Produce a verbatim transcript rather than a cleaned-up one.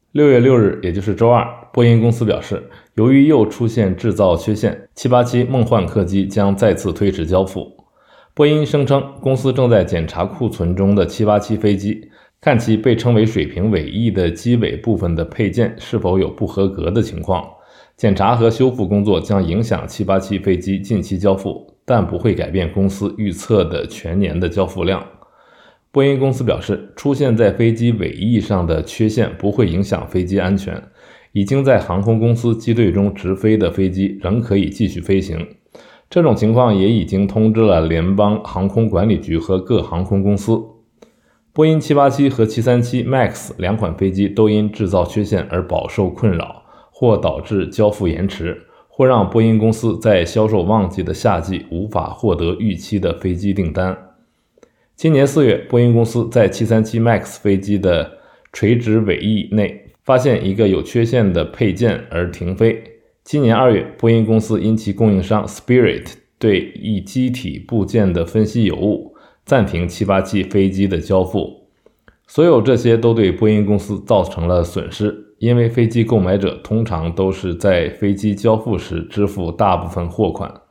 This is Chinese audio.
六月六日，也就是周二，波音公司表示，由于又出现制造缺陷，七八七梦幻客机将再次推迟交付。波音声称，公司正在检查库存中的七八七飞机，看其被称为水平尾翼的机尾部分的配件是否有不合格的情况。检查和修复工作将影响七八七飞机近期交付，但不会改变公司预测的全年的交付量。波音公司表示，出现在飞机尾翼上的缺陷不会影响飞机安全，已经在航空公司机队中直飞的飞机仍可以继续飞行。这种情况也已经通知了联邦航空管理局和各航空公司。波音七八七和七三七 MAX 两款飞机都因制造缺陷而饱受困扰，或导致交付延迟，或让波音公司在销售旺季的夏季无法获得预期的飞机订单。今年四月，波音公司在七三七 MAX 飞机的垂直尾翼内发现一个有缺陷的配件而停飞。今年二月，波音公司因其供应商 Spirit 对一机体部件的分析有误，暂停七八七飞机的交付。所有这些都对波音公司造成了损失，因为飞机购买者通常都是在飞机交付时支付大部分货款。